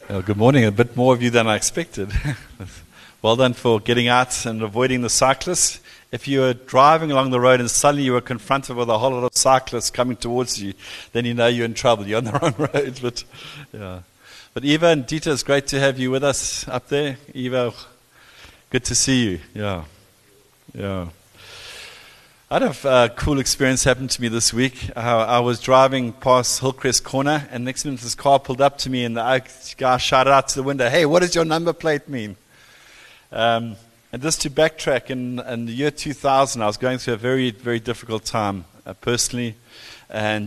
Good morning. A bit more of you than I expected. Well done for getting out and avoiding the cyclists. If you were driving along the road and suddenly you were confronted with a whole lot of cyclists coming towards you, then you know you're in trouble. You're on the wrong road. But yeah. But Eva and Dieter, it's great to have you with us up there. Eva, good to see you. Yeah. I had a cool experience happen to me this week. I was driving past Hillcrest Corner, and next minute this car pulled up to me, and the guy shouted out to the window, "Hey, what does your number plate mean?" And just to backtrack, in the year 2000, I was going through a very, very difficult time personally, and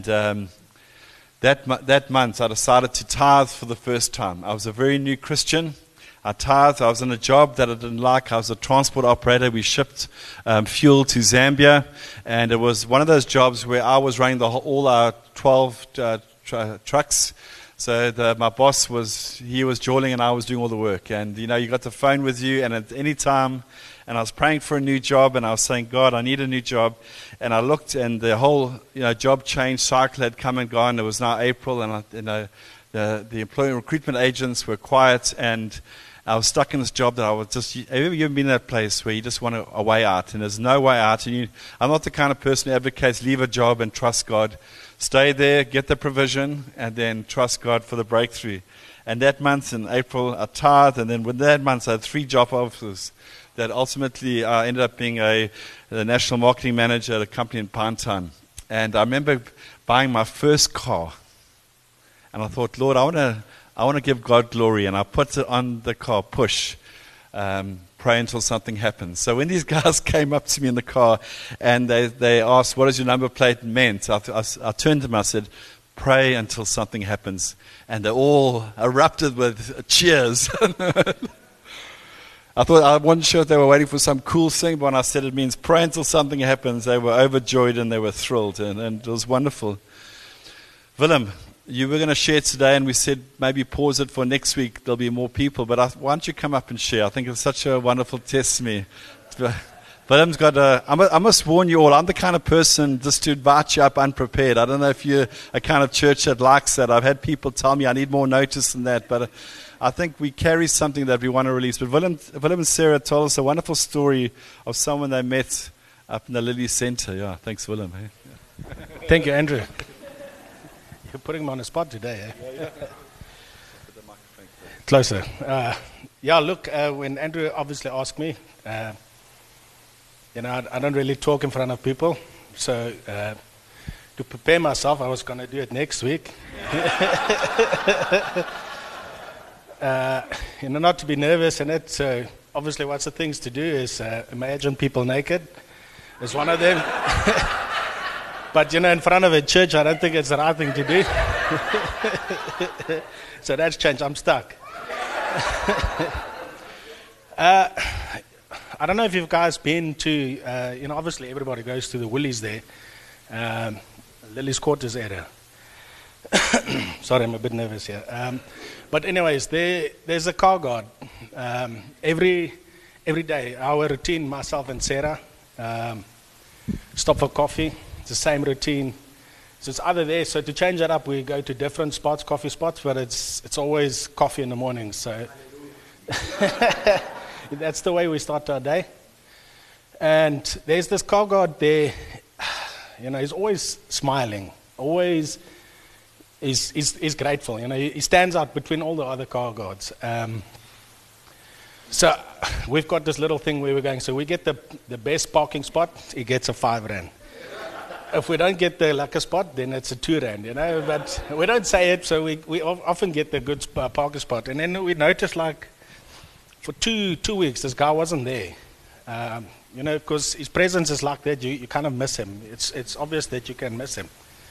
that month I decided to tithe for the first time. I was a very new Christian. I tithed. I was in a job that I didn't like. I was a transport operator. We shipped fuel to Zambia, and it was one of those jobs where I was running all our 12 trucks. So my boss was jawling, and I was doing all the work. And you got the phone with you, and at any time, and I was praying for a new job, and I was saying, God, I need a new job. And I looked, and the whole job change cycle had come and gone. It was now April, and the employment recruitment agents were quiet, and I was stuck in this job that I was just. Have you ever been in that place where you just want a way out, and there's no way out? And I'm not the kind of person who advocates leave a job and trust God. Stay there, get the provision, and then trust God for the breakthrough. And that month in April, I tithed, and then with that month, I had 3 job offers that ultimately I ended up being the national marketing manager at a company in Pinetown. And I remember buying my first car, and I thought, Lord, I want to give God glory, and I put it on the car, push, pray until something happens. So when these guys came up to me in the car, and they asked, what does your number plate meant? I turned to them, I said, pray until something happens. And they all erupted with cheers. I wasn't sure if they were waiting for some cool thing, but when I said it means pray until something happens, they were overjoyed and they were thrilled, and it was wonderful. Willem, you were going to share today, and we said maybe pause it for next week. There'll be more people, but why don't you come up and share? I think it's such a wonderful testimony. Willem's got I must warn you all, I'm the kind of person just to invite you up unprepared. I don't know if you're a kind of church that likes that. I've had people tell me I need more notice than that, but I think we carry something that we want to release. But Willem and Sarah told us a wonderful story of someone they met up in the Lily Center. Yeah, thanks, Willem. Hey? Thank you, Andrew. You're putting him on the spot today, eh? Yeah. Closer. Look, when Andrew obviously asked me, I don't really talk in front of people. So to prepare myself, I was going to do it next week. Not to be nervous in it. So obviously what's the things to do is imagine people naked. It's one of them. But, in front of a church, I don't think it's the right thing to do. So that's changed. I'm stuck. I don't know if you guys been to, obviously everybody goes to the Woolies there. Lily's Quarters area. Sorry, I'm a bit nervous here. But anyways, there's a car guard. Every day, our routine, myself and Sarah, stop for coffee. It's the same routine. So it's either there. So to change that up, we go to different spots, coffee spots, but it's always coffee in the morning. So that's the way we start our day. And there's this car guard there. He's always smiling. Always is grateful. He stands out between all the other car guards. So we've got this little thing where we're going. So we get the best parking spot. He gets a 5 rand. If we don't get the lucky spot, then it's a 2 rand, But we don't say it, so we often get the good parking spot. And then we noticed, like, for two weeks, this guy wasn't there. Because his presence is like that, you kind of miss him. It's obvious that you can miss him.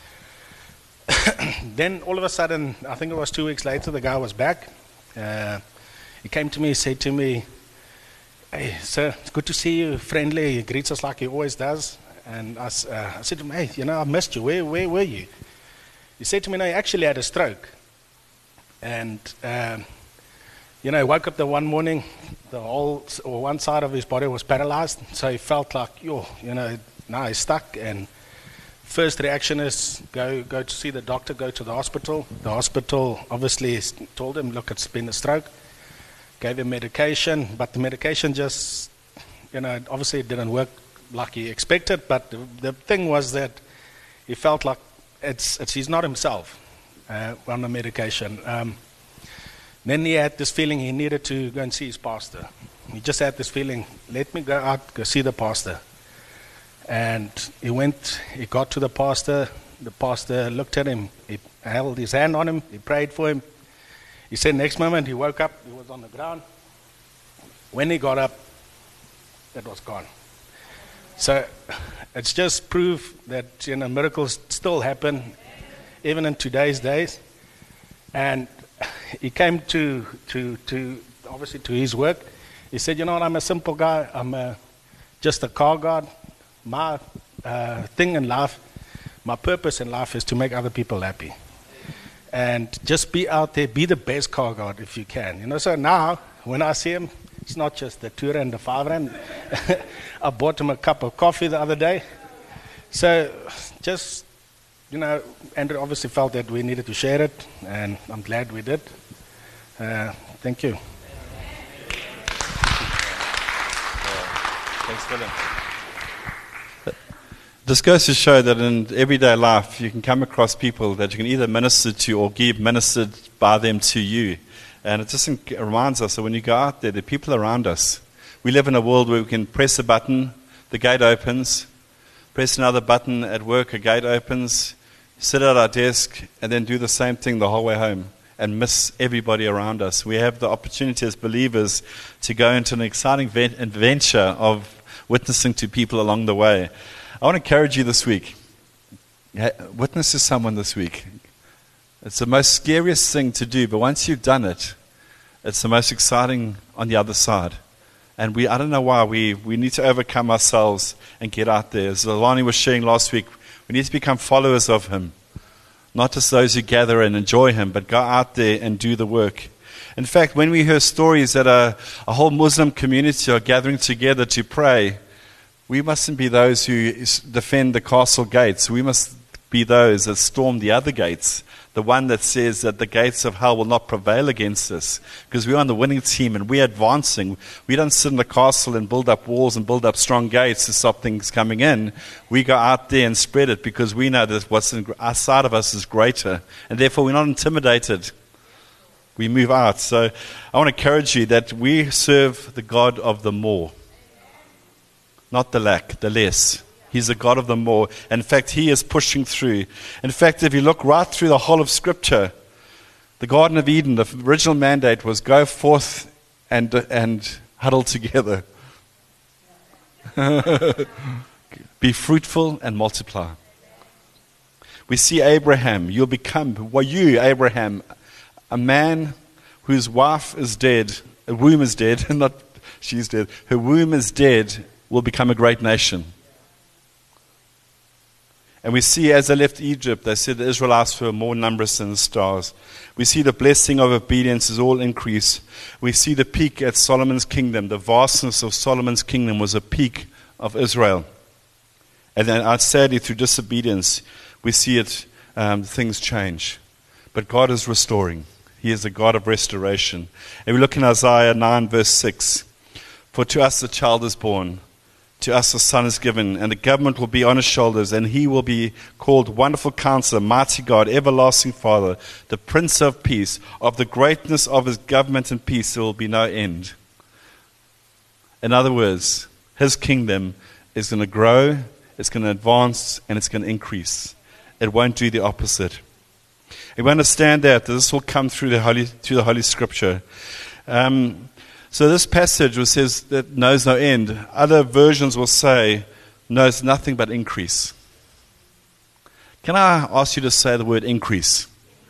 Then all of a sudden, I think it was 2 weeks later, the guy was back. He came to me, said to me, "Hey, sir, it's good to see you, friendly." He greets us like he always does. And I said to him, "Hey, I missed you. Where were you?" He said to me, "No, he actually had a stroke." And, he woke up the one morning, one side of his body was paralyzed. So he felt like, now he's stuck. And first reaction is go to see the doctor, go to the hospital. The hospital obviously told him, look, it's been a stroke. Gave him medication, but the medication just, obviously it didn't work like he expected, but the thing was that he felt like he's not himself on the medication. Then he had this feeling he needed to go and see his pastor. He just had this feeling, let me go out, go see the pastor. And he got to the pastor looked at him, he held his hand on him, he prayed for him. He said next moment he woke up, he was on the ground. When he got up, it was gone. So it's just proof that miracles still happen, even in today's days. And he came to obviously to his work. He said, I'm a simple guy. I'm just a car guard. My thing in life, my purpose in life is to make other people happy. And just be out there, be the best car guard if you can. So now, when I see him, it's not just the 2 rand, the 5 rand. I bought him a cup of coffee the other day. So just, Andrew obviously felt that we needed to share it, and I'm glad we did. Thank you. Thanks, Willem. This goes to show that in everyday life you can come across people that you can either minister to or be ministered by them to you. And it just reminds us that when you go out there, the people around us. We live in a world where we can press a button, the gate opens, press another button at work, a gate opens, sit at our desk, and then do the same thing the whole way home and miss everybody around us. We have the opportunity as believers to go into an exciting adventure of witnessing to people along the way. I want to encourage you this week. Witness to someone this week. It's the most scariest thing to do, but once you've done it, it's the most exciting on the other side. And I don't know why, we need to overcome ourselves and get out there. As Alani was sharing last week, we need to become followers of him. Not just those who gather and enjoy him, but go out there and do the work. In fact, when we hear stories that a whole Muslim community are gathering together to pray, we mustn't be those who defend the castle gates. We must be those that storm the other gates. The one that says that the gates of hell will not prevail against us. Because we're on the winning team and we're advancing. We don't sit in the castle and build up walls and build up strong gates to stop things coming in. We go out there and spread it because we know that what's outside of us is greater. And therefore we're not intimidated. We move out. So I want to encourage you that we serve the God of the more. Not the lack, the less. He's the God of the more. In fact, he is pushing through. In fact, if you look right through the whole of Scripture, the Garden of Eden, the original mandate was go forth and huddle together. Be fruitful and multiply. We see Abraham. You'll become, Abraham, a man whose wife is dead, her womb is dead, not she's dead, her womb is dead, will become a great nation. And we see as they left Egypt, they said the Israelites were more numerous than the stars. We see the blessing of obedience is all increase. We see the peak at Solomon's kingdom. The vastness of Solomon's kingdom was a peak of Israel. And then sadly, through disobedience, we see things change. But God is restoring. He is a God of restoration. And we look in Isaiah 9 verse 6. For to us a child is born. To us a son is given, and the government will be on his shoulders, and he will be called Wonderful Counselor, Mighty God, Everlasting Father, the Prince of Peace. Of the greatness of his government and peace there will be no end. In other words, his kingdom is going to grow, it's going to advance, and it's going to increase. It won't do the opposite. And we understand that this will come through the Holy Scripture. So this passage says that knows no end. Other versions will say knows nothing but increase. Can I ask you to say the word increase?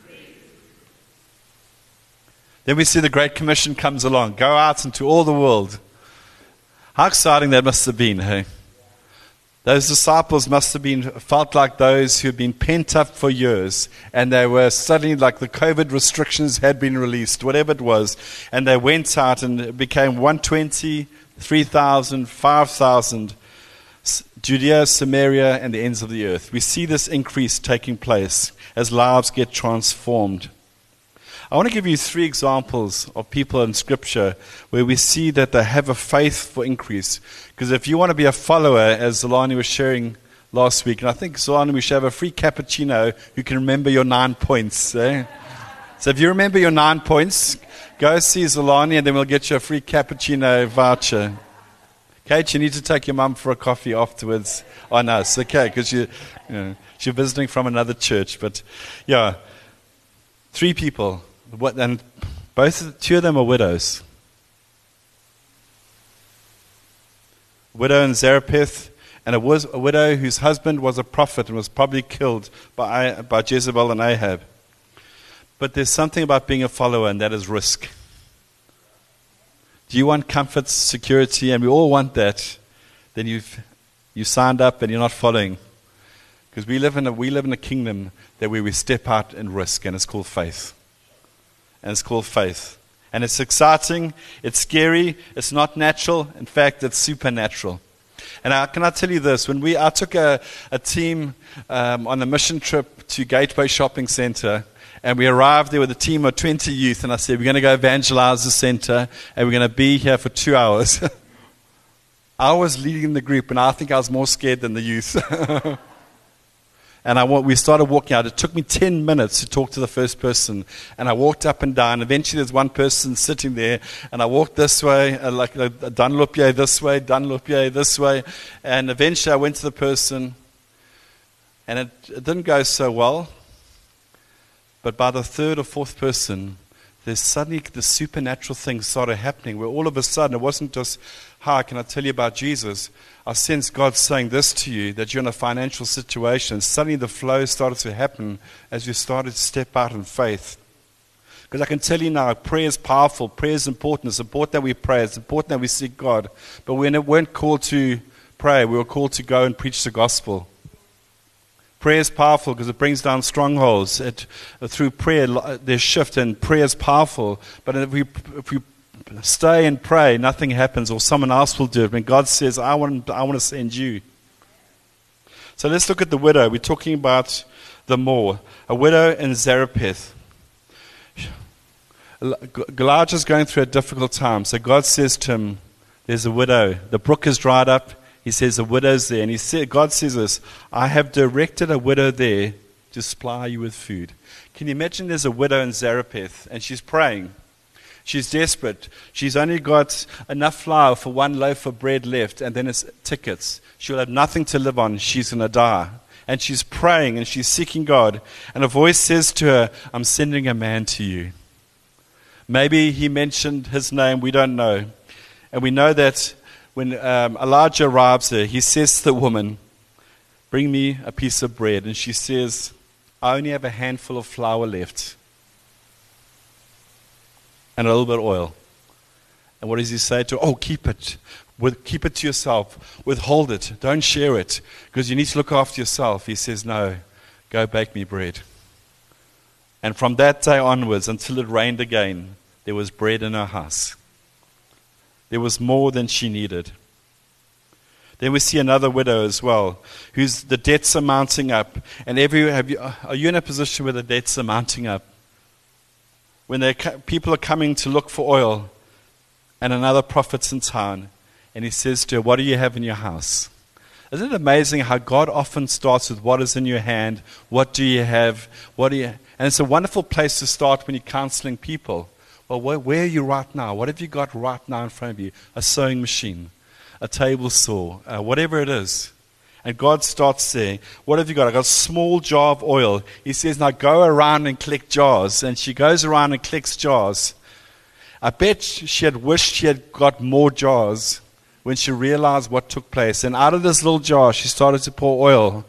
Then we see the Great Commission comes along. Go out into all the world. How exciting that must have been, hey? Those disciples must have felt like those who had been pent up for years, and they were suddenly like the COVID restrictions had been released, whatever it was, and they went out and it became 120, 3,000, 5,000, Judea, Samaria, and the ends of the earth. We see this increase taking place as lives get transformed. I want to give you 3 examples of people in Scripture where we see that they have a faith for increase. Because if you want to be a follower, as Zolani was sharing last week, and I think, Zolani, we should have a free cappuccino who can remember your 9 points. Eh? So if you remember your 9 points, go see Zolani and then we'll get you a free cappuccino voucher. Kate, you need to take your mum for a coffee afterwards. Oh, no, it's okay, because you're visiting from another church. But, yeah, 3 people. And 2 of them are widows. A widow in Zarephath, and it was a widow whose husband was a prophet and was probably killed by Jezebel and Ahab. But there's something about being a follower, and that is risk. Do you want comfort, security, and we all want that? Then you signed up and you're not following, because we live in a kingdom that where we step out and risk, and it's called faith. And it's called faith, and it's exciting. It's scary. It's not natural. In fact, it's supernatural. And can I tell you this? When I took a team on a mission trip to Gateway Shopping Center. And we arrived there with a team of 20 youth, and I said, we're going to go evangelize the center, and we're going to be here for 2 hours. I was leading the group, and I think I was more scared than the youth. And we started walking out. It took me 10 minutes to talk to the first person, and I walked up and down. Eventually, there's one person sitting there, and I walked this way, like a Dunlopie this way, Dunlopie this way. And eventually, I went to the person, and it didn't go so well. But by the 3rd or 4th person, there's suddenly the supernatural things started happening where all of a sudden it wasn't just, hi, can I tell you about Jesus? I sense God saying this to you, that you're in a financial situation. Suddenly the flow started to happen as you started to step out in faith. Because I can tell you now, prayer is powerful. Prayer is important. It's important that we pray. It's important that we seek God. But we weren't called to pray. We were called to go and preach the gospel. Prayer is powerful because it brings down strongholds. Through prayer, there's shift, and prayer is powerful. But if we stay and pray, nothing happens, or someone else will do it. When God says, I want to send you. So let's look at the widow. We're talking about the more. A widow in Zarephath. Elijah's going through a difficult time. So God says to him, there's a widow. The brook is dried up. He says the widow's there. And God says this, I have directed a widow there to supply you with food. Can you imagine there's a widow in Zarephath and she's praying. She's desperate. She's only got enough flour for 1 loaf of bread left, and then it's tickets. She'll have nothing to live on. She's going to die. And she's praying and she's seeking God. And a voice says to her, I'm sending a man to you. Maybe he mentioned his name. We don't know. And we know that when Elijah arrives there, he says to the woman, bring me a piece of bread. And she says, I only have a handful of flour left and a little bit of oil. And what does he say to her? Oh, keep it. Keep it to yourself. Withhold it. Don't share it, because you need to look after yourself. He says, no, go bake me bread. And from that day onwards, until it rained again, there was bread in her house. There was more than she needed. Then we see another widow as well, whose the debts are mounting up. And are you in a position where the debts are mounting up? When people are coming to look for oil, and another prophet's in town, and he says to her, what do you have in your house? Isn't it amazing how God often starts with what is in your hand, what do you have, and it's a wonderful place to start when you're counseling people. Well, where are you right now? What have you got right now in front of you? A sewing machine, a table saw, whatever it is. And God starts saying, what have you got? I got a small jar of oil. He says, now go around and collect jars. And she goes around and collects jars. I bet she had wished she had got more jars when she realized what took place. And out of this little jar, she started to pour oil,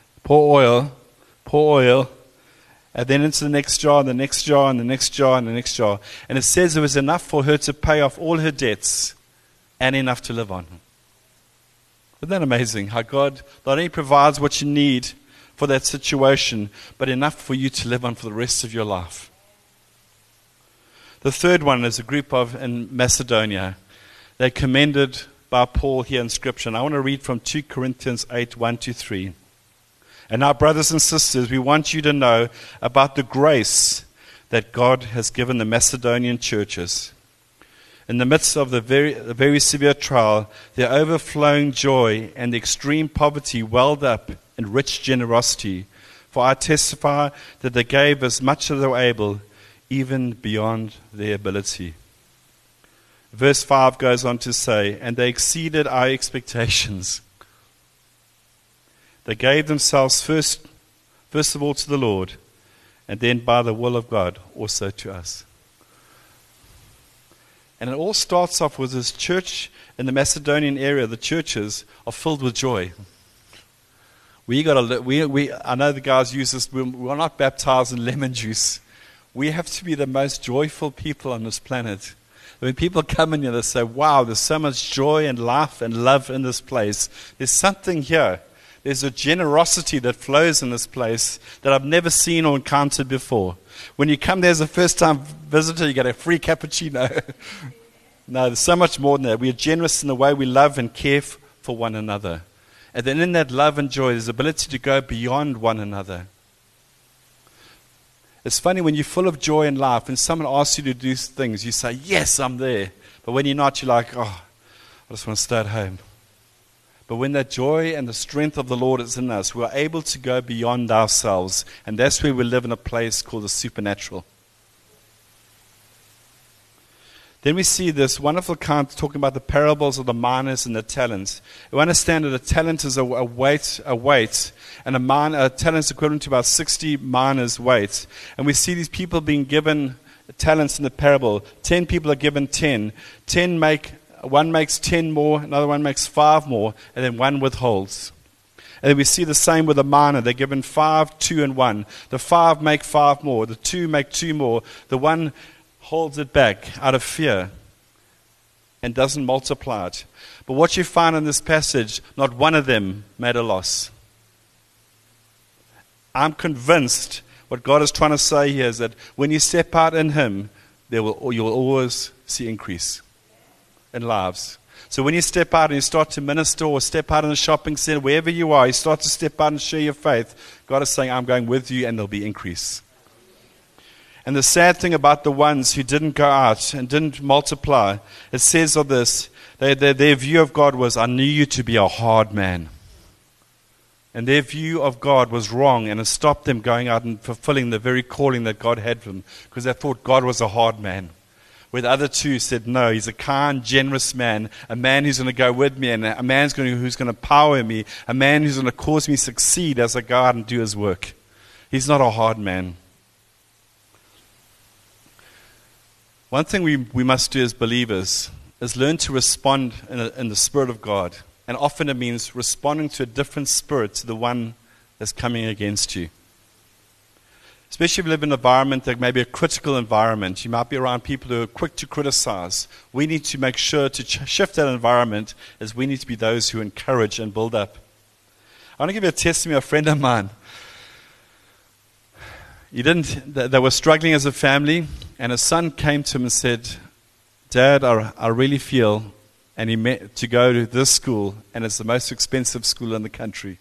and then into the next jar, and the next jar, and the next jar, and the next jar. And it says it was enough for her to pay off all her debts and enough to live on. Isn't that amazing? How God not only provides what you need for that situation, but enough for you to live on for the rest of your life. The third one is a group in Macedonia. They commended by Paul here in Scripture. And I want to read from 2 Corinthians 8, 1-3. And now, brothers and sisters, we want you to know about the grace that God has given the Macedonian churches. In the midst of the very severe trial, their overflowing joy and the extreme poverty welled up in rich generosity. For I testify that they gave as much as they were able, even beyond their ability. Verse 5 goes on to say, and they exceeded our expectations. They gave themselves first of all to the Lord, and then by the will of God also to us. And it all starts off with this church in the Macedonian area. The churches are filled with joy. I know the guys use this. We're not baptized in lemon juice. We have to be the most joyful people on this planet. When people come in here, they say, wow, there's so much joy and life and love in this place. There's something here. There's a generosity that flows in this place that I've never seen or encountered before. When you come there as a first-time visitor, you get a free cappuccino. No, there's so much more than that. We are generous in the way we love and care for one another. And then in that love and joy, there's the ability to go beyond one another. It's funny when you're full of joy and life, and someone asks you to do things, you say, yes, I'm there. But when you're not, you're like, oh, I just want to stay at home. But when that joy and the strength of the Lord is in us, we're able to go beyond ourselves. And that's where we live in a place called the supernatural. Then we see this wonderful account talking about the parables of the minas and the talents. We understand that a talent is a weight, and a talent is equivalent to about 60 minas' weight. And we see these people being given talents in the parable. 10 people are given 10. One makes 10 more, another one makes 5 more, and then one withholds. And then we see the same with the mina. They're given 5, 2, and 1. The 5 make 5 more. The 2 make 2 more. The 1 holds it back out of fear and doesn't multiply it. But what you find in this passage, not one of them made a loss. I'm convinced what God is trying to say here is that when you step out in Him, you will always see increase in lives. So when you step out and you start to minister or step out in a shopping center, wherever you are, you start to step out and share your faith, God is saying, I'm going with you, and there'll be increase. And the sad thing about the ones who didn't go out and didn't multiply, it says of this, their view of God was, I knew you to be a hard man. And their view of God was wrong, and it stopped them going out and fulfilling the very calling that God had for them, because they thought God was a hard man. Where the other two said, no, He's a kind, generous man, a man who's going to go with me, and a man who's going to power me, a man who's going to cause me to succeed as I go out and do His work. He's not a hard man. One thing we must do as believers is learn to respond in the Spirit of God. And often it means responding to a different spirit to the one that's coming against you. Especially if you live in an environment that may be a critical environment. You might be around people who are quick to criticize. We need to make sure to shift that environment, as we need to be those who encourage and build up. I want to give you a testimony of a friend of mine. They were struggling as a family, and his son came to him and said, Dad, I really feel, and he met to go to this school, and it's the most expensive school in the country.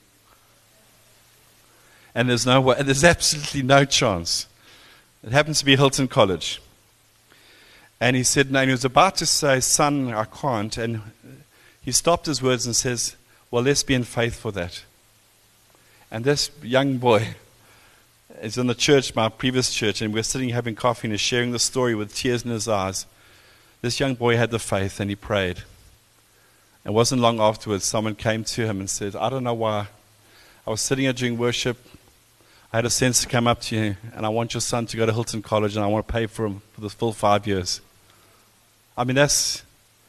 And there's absolutely no chance. It happens to be Hilton College. And he said, no, and he was about to say, son, I can't. And he stopped his words and says, well, let's be in faith for that. And this young boy is in the church, my previous church, and we're sitting having coffee and he's sharing the story with tears in his eyes. This young boy had the faith and he prayed. It wasn't long afterwards, someone came to him and said, I don't know why. I was sitting here during worship. I had a sense to come up to you, and I want your son to go to Hilton College, and I want to pay for him for the full 5 years. I mean, that's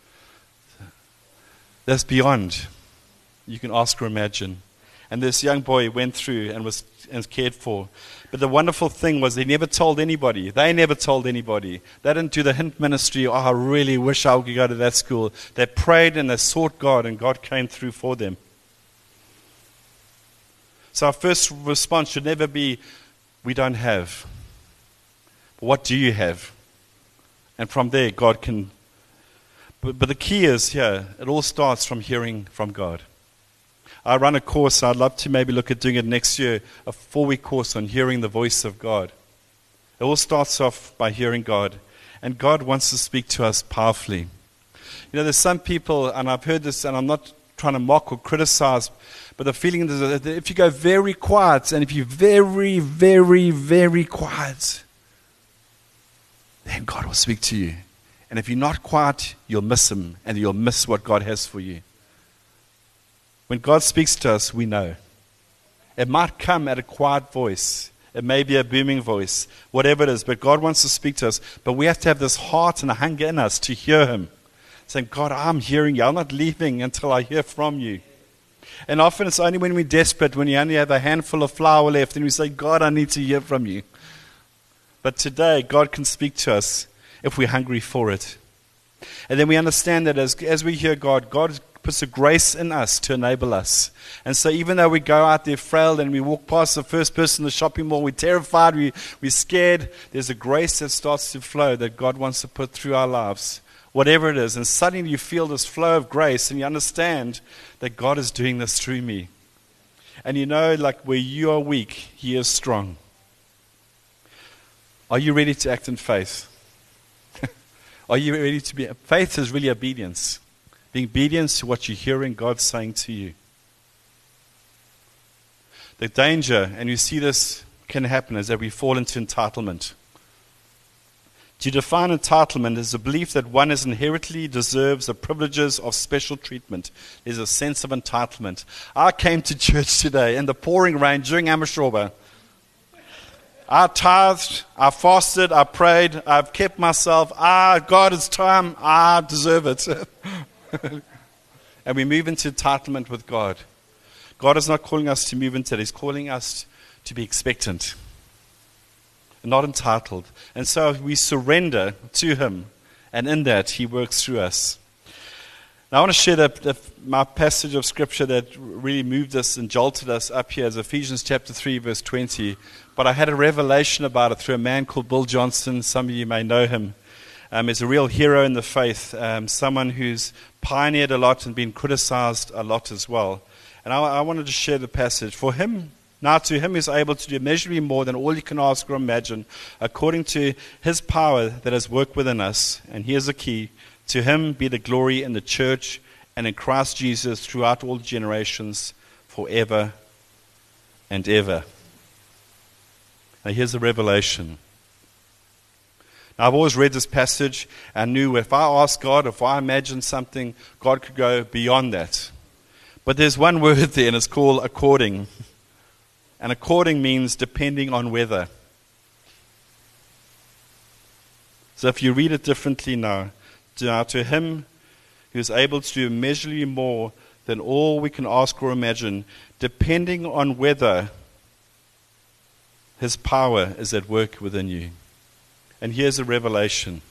beyond you can ask or imagine. And this young boy went through and was cared for. But the wonderful thing was he never told anybody. They never told anybody. They didn't do the hint ministry, I really wish I could go to that school. They prayed and they sought God, and God came through for them. So our first response should never be, we don't have. But what do you have? And from there, God can But the key is here, it all starts from hearing from God. I run a course, I'd love to maybe look at doing it next year, a 4-week course on hearing the voice of God. It all starts off by hearing God, and God wants to speak to us powerfully. You know, there's some people, and I've heard this, and I'm not trying to mock or criticize, but the feeling is that if you go very quiet, and if you're very, very, very quiet, then God will speak to you. And if you're not quiet, you'll miss Him, and you'll miss what God has for you. When God speaks to us, we know. It might come at a quiet voice. It may be a booming voice, whatever it is, but God wants to speak to us. But we have to have this heart and a hunger in us to hear Him. Saying, God, I'm hearing you. I'm not leaving until I hear from you. And often it's only when we're desperate, when you only have a handful of flour left, and we say, God, I need to hear from you. But today, God can speak to us if we're hungry for it. And then we understand that as we hear God, God puts a grace in us to enable us. And so even though we go out there frail and we walk past the first person in the shopping mall, we're terrified, we're scared, there's a grace that starts to flow that God wants to put through our lives, whatever it is. And suddenly you feel this flow of grace and you understand that God is doing this through me. And you know, like where you are weak, He is strong. Are you ready to act in faith? Are you ready to be? Faith is really obedience. Being obedient to what you're hearing God saying to you. The danger, and you see this can happen, is that we fall into entitlement. To define entitlement is the belief that one is inherently deserves the privileges of special treatment. There's a sense of entitlement. I came to church today in the pouring rain during Amashoba. I tithed, I fasted, I prayed, I've kept myself. God, it's time. I deserve it. And we move into entitlement with God. God is not calling us to move into it. He's calling us to be expectant, not entitled. And so we surrender to Him, and in that He works through us. Now I want to share my passage of Scripture that really moved us and jolted us up here is Ephesians chapter 3, verse 20. But I had a revelation about it through a man called Bill Johnson. Some of you may know him. He's a real hero in the faith, someone who's pioneered a lot and been criticized a lot as well. And I wanted to share the passage. For Him, now to Him who's able to do immeasurably more than all you can ask or imagine, according to His power that has worked within us. And here's the key. To Him be the glory in the church and in Christ Jesus throughout all generations, forever and ever. Now here's the revelation. Now, I've always read this passage and knew if I ask God, if I imagine something, God could go beyond that. But there's one word there, and it's called according. And according means depending on whether. So if you read it differently now, to Him who is able to do immeasurably more than all we can ask or imagine, depending on whether His power is at work within you. And here's a revelation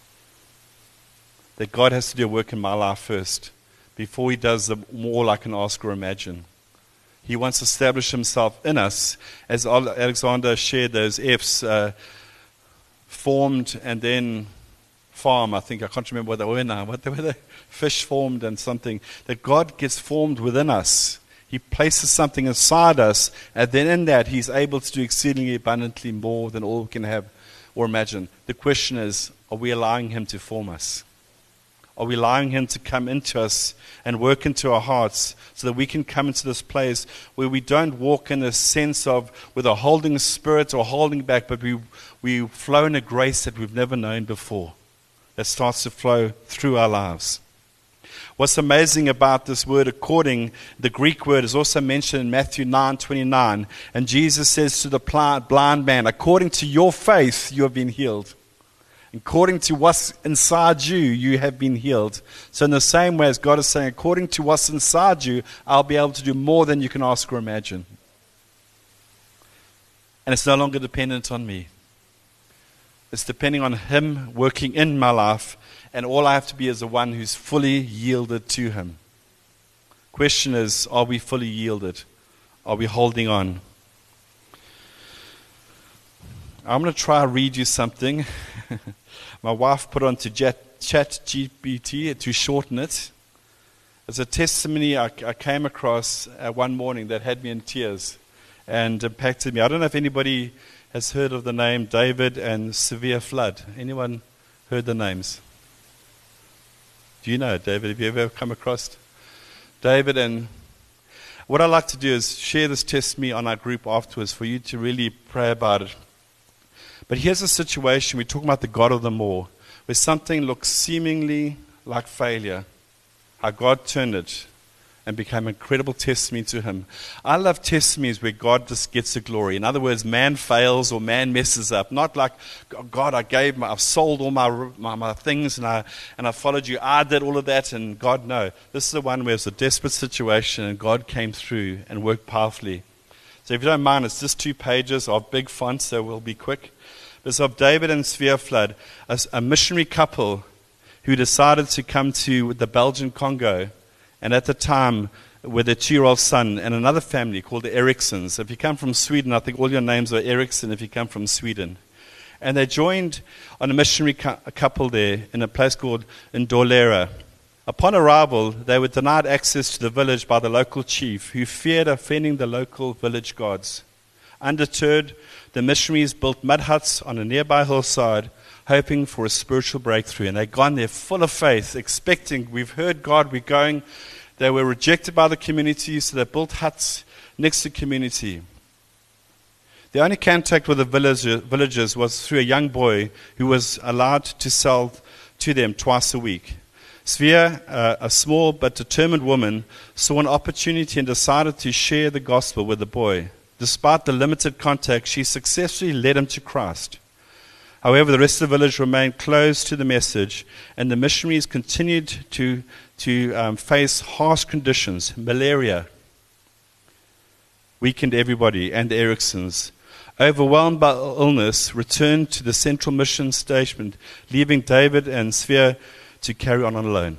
that God has to do a work in my life first before He does the more I can ask or imagine. He wants to establish Himself in us. As Alexander shared, those F's, formed and then farm. I can't remember what they were now. What were they? Fish formed and something. That God gets formed within us. He places something inside us, and then in that He's able to do exceedingly abundantly more than all we can have or imagine. The question is, are we allowing Him to form us? Are we allowing Him to come into us and work into our hearts so that we can come into this place where we don't walk in a sense of with a holding spirit or holding back, but we flow in a grace that we've never known before that starts to flow through our lives. What's amazing about this word according, the Greek word is also mentioned in Matthew 9:29, and Jesus says to the blind man, according to your faith you have been healed. According to what's inside you, you have been healed. So in the same way as God is saying, according to what's inside you, I'll be able to do more than you can ask or imagine. And it's no longer dependent on me. It's depending on Him working in my life, and all I have to be is the one who's fully yielded to Him. Question is, are we fully yielded? Are we holding on? I'm going to try to read you something. my wife put onto ChatGPT to shorten it. As a testimony I came across one morning that had me in tears and impacted me. I don't know if anybody has heard of the name David and Severe Flood. Anyone heard the names? Do you know David? Have you ever come across David? And what I like to do is share this testimony on our group afterwards for you to really pray about it. But here's a situation, we're talking about the God of the more, where something looks seemingly like failure, how God turned it and became an incredible testimony to him. I love testimonies where God just gets the glory. In other words, man fails or man messes up. Not like, God, I've sold all my things and I followed you. I did all of that, and God, no. This is the one where it's a desperate situation and God came through and worked powerfully. So if you don't mind, it's just 2 pages of big font, so we'll be quick. It's of David and Svea Flood, a missionary couple who decided to come to the Belgian Congo, and at the time with their 2-year-old son and another family called the Ericssons. If you come from Sweden, I think all your names are Ericsson if you come from Sweden. And they joined on a missionary couple there in a place called Ndolera. Upon arrival, they were denied access to the village by the local chief, who feared offending the local village gods. Undeterred, the missionaries built mud huts on a nearby hillside, hoping for a spiritual breakthrough. And they'd gone there full of faith, expecting, we've heard God, we're going. They were rejected by the community, so they built huts next to the community. The only contact with the villagers was through a young boy who was allowed to sell to them twice a week. Svea, a small but determined woman, saw an opportunity and decided to share the gospel with the boy. Despite the limited contact, she successfully led him to Christ. However, the rest of the village remained closed to the message, and the missionaries continued to face harsh conditions. Malaria weakened everybody, and the Ericssons, overwhelmed by illness, returned to the central mission station, leaving David and Svea to carry on alone.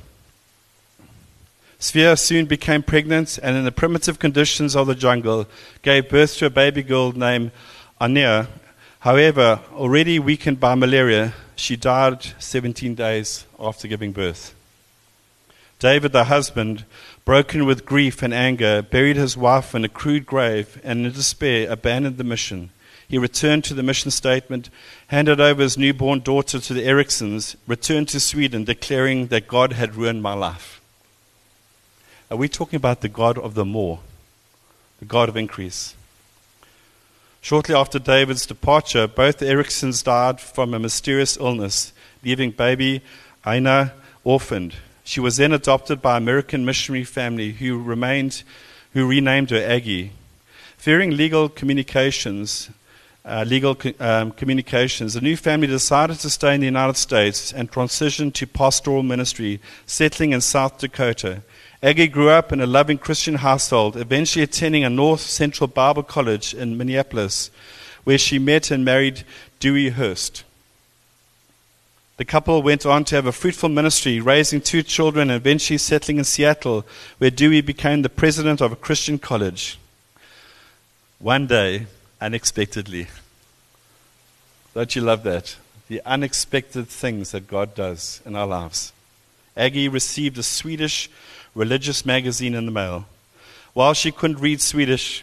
Svea soon became pregnant, and in the primitive conditions of the jungle, gave birth to a baby girl named Ania. However, already weakened by malaria, she died 17 days after giving birth. David, the husband, broken with grief and anger, buried his wife in a crude grave and in despair abandoned the mission. He returned to the mission statement, handed over his newborn daughter to the Ericssons, returned to Sweden declaring that God had ruined my life. Are we talking about the God of the more, the God of increase? Shortly after David's departure, both the Ericssons died from a mysterious illness, leaving baby Aina orphaned. She was then adopted by an American missionary family who renamed her Aggie. Fearing legal communications, the new family decided to stay in the United States and transition to pastoral ministry, settling in South Dakota. Aggie grew up in a loving Christian household, eventually attending a North Central Bible College in Minneapolis, where she met and married Dewey Hurst. The couple went on to have a fruitful ministry, raising 2 children and eventually settling in Seattle, where Dewey became the president of a Christian college. One day, unexpectedly. Don't you love that? The unexpected things that God does in our lives. Aggie received a Swedish religious magazine in the mail. While she couldn't read Swedish,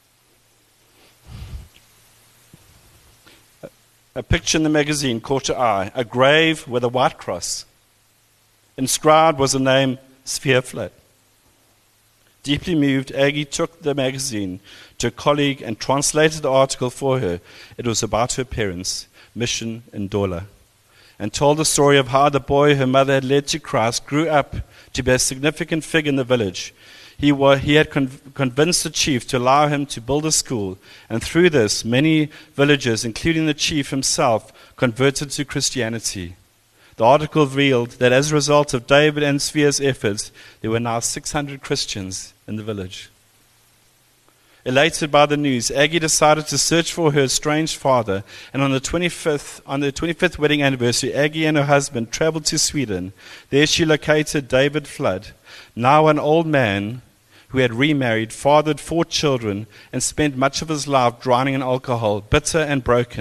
a picture in the magazine caught her eye, a grave with a white cross. Inscribed was the name Svea Flood. Deeply moved, Aggie took the magazine to a colleague and translated the article for her. It was about her parents' mission in Ndola, and told the story of how the boy her mother had led to Christ grew up to be a significant figure in the village. He had convinced the chief to allow him to build a school, and through this, many villagers, including the chief himself, converted to Christianity. The article revealed that as a result of David and Svea's efforts, there were now 600 Christians in the village. Elated by the news, Aggie decided to search for her estranged father, and on their 25th wedding anniversary, Aggie and her husband traveled to Sweden. There she located David Flood, now an old man who had remarried, fathered 4 children, and spent much of his life drowning in alcohol, bitter and broken.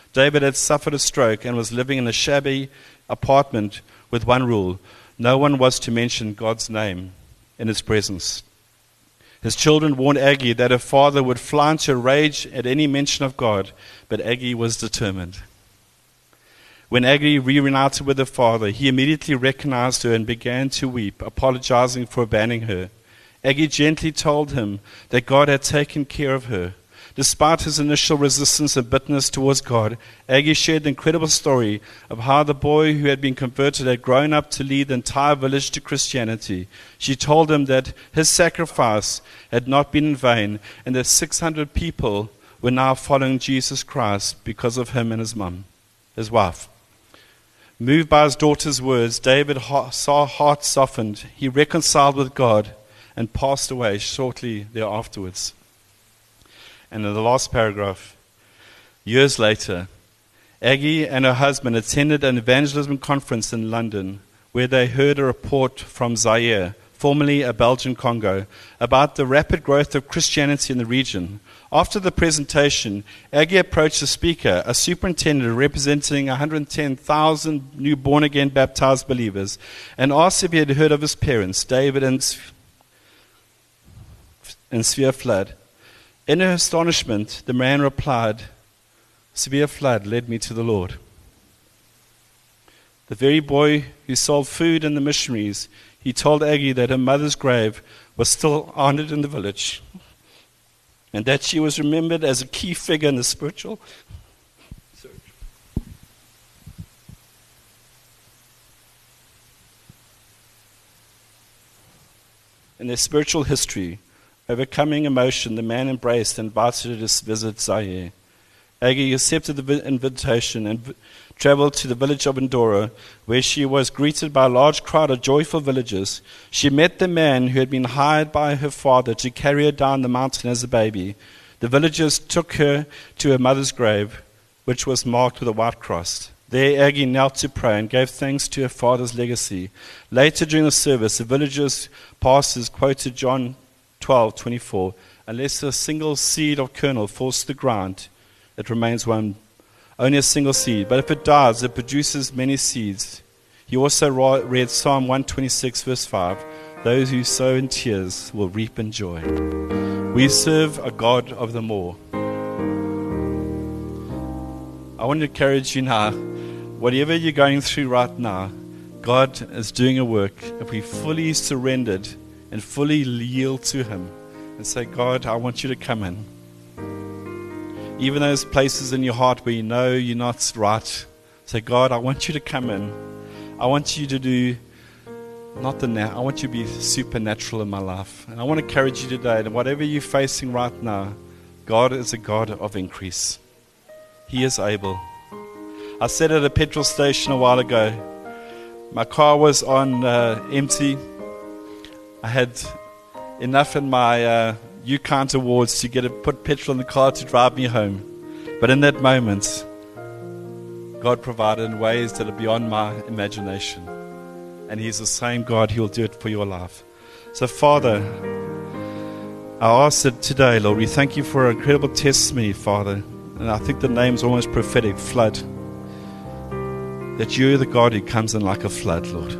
David had suffered a stroke and was living in a shabby apartment with one rule: no one was to mention God's name in his presence. His children warned Aggie that her father would fly into a rage at any mention of God, but Aggie was determined. When Aggie reunited with her father, he immediately recognized her and began to weep, apologizing for abandoning her. Aggie gently told him that God had taken care of her. Despite his initial resistance and bitterness towards God, Aggie shared the incredible story of how the boy who had been converted had grown up to lead the entire village to Christianity. She told him that his sacrifice had not been in vain and that 600 people were now following Jesus Christ because of him and his wife. Moved by his daughter's words, David's heart softened. He reconciled with God and passed away shortly thereafterwards. And in the last paragraph, years later, Aggie and her husband attended an evangelism conference in London where they heard a report from Zaire, formerly a Belgian Congo, about the rapid growth of Christianity in the region. After the presentation, Aggie approached the speaker, a superintendent representing 110,000 new born-again baptized believers, and asked if he had heard of his parents, David and Svea Flood. In her astonishment, the man replied, "Severe flood led me to the Lord." The very boy who sold food in the missionaries, he told Aggie that her mother's grave was still honored in the village and that she was remembered as a key figure in the spiritual in their spiritual history. Overcoming emotion, the man embraced and invited her to visit Zaire. Aggie accepted the invitation and traveled to the village of Ndora, where she was greeted by a large crowd of joyful villagers. She met the man who had been hired by her father to carry her down the mountain as a baby. The villagers took her to her mother's grave, which was marked with a white cross. There, Aggie knelt to pray and gave thanks to her father's legacy. Later during the service, the villagers' pastors quoted John 12:24, "Unless a single seed or kernel falls to the ground, it remains one, only a single seed. But if it dies, it produces many seeds." He also read Psalm 126, verse 5, "Those who sow in tears will reap in joy." We serve a God of the more. I want to encourage you now, whatever you're going through right now, God is doing a work. If we fully surrendered and fully yield to Him and say, "God, I want you to come in." Even those places in your heart where you know you're not right, say, "God, I want you to come in. I want you to do I want you to be supernatural in my life." And I want to encourage you today that whatever you're facing right now, God is a God of increase. He is able. I sat at a petrol station a while ago. My car was on empty. I had enough in my U-Count awards to put petrol in the car to drive me home. But in that moment, God provided in ways that are beyond my imagination. And He's the same God. He'll do it for your life. So, Father, I ask that today, Lord, we thank you for an incredible testimony, Father. And I think the name's almost prophetic, flood. That you're the God who comes in like a flood, Lord.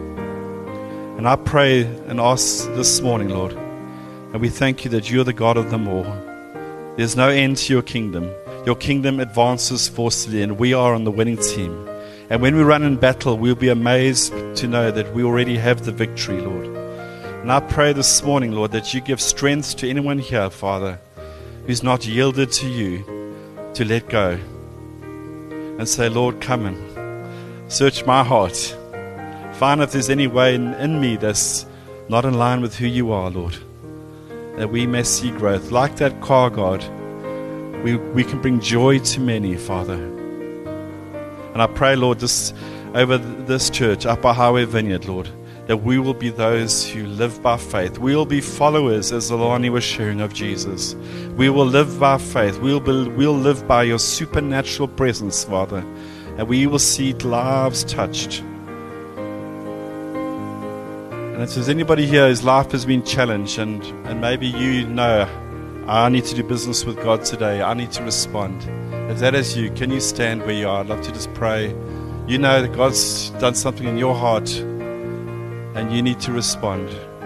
And I pray and ask this morning, Lord, and we thank you that you're the God of them all. There's no end to your kingdom. Your kingdom advances forcefully, and we are on the winning team. And when we run in battle, we'll be amazed to know that we already have the victory, Lord. And I pray this morning, Lord, that you give strength to anyone here, Father, who's not yielded to you, to let go. And say, "Lord, come in. Search my heart. Find if there's any way in me that's not in line with who you are, Lord. That we may see growth. Like that car, God, we can bring joy to many, Father. And I pray, Lord, over this church, Upper Highway Vineyard, Lord, that we will be those who live by faith. We will be followers, as Alani was sharing, of Jesus. We will live by faith. We'll live by your supernatural presence, Father. And we will see lives touched. And if there's anybody here whose life has been challenged and maybe you know, I need to do business with God today, I need to respond, If that is you, can you stand where you are? I'd love to just pray. You know that God's done something in your heart and you need to respond.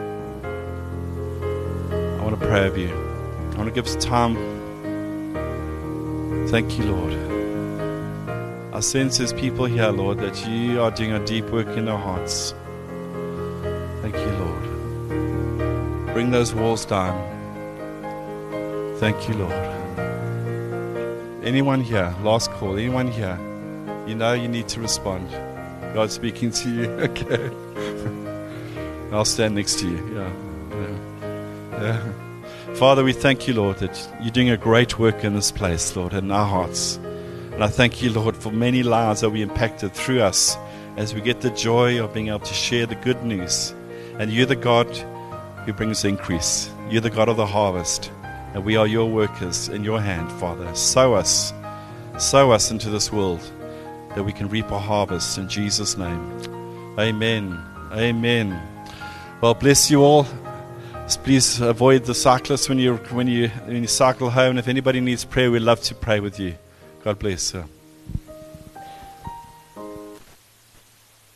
I want to pray with you. I want to give us time. Thank you, Lord. I sense there's people here, Lord, that you are doing a deep work in our hearts. Thank you, Lord. Bring those walls down. Thank you, Lord. Anyone here, last call, anyone here, you know you need to respond. God's speaking to you. Okay. I'll stand next to you. Yeah. Father, we thank you, Lord, that you're doing a great work in this place, Lord, in our hearts. And I thank you, Lord, for many lives that we impacted through us as we get the joy of being able to share the good news. And you're the God who brings increase. You're the God of the harvest. And we are your workers in your hand, Father. Sow us into this world that we can reap a harvest in Jesus' name. Amen. Amen. Well, bless you all. Please avoid the cyclists when you cycle home. If anybody needs prayer, we'd love to pray with you. God bless.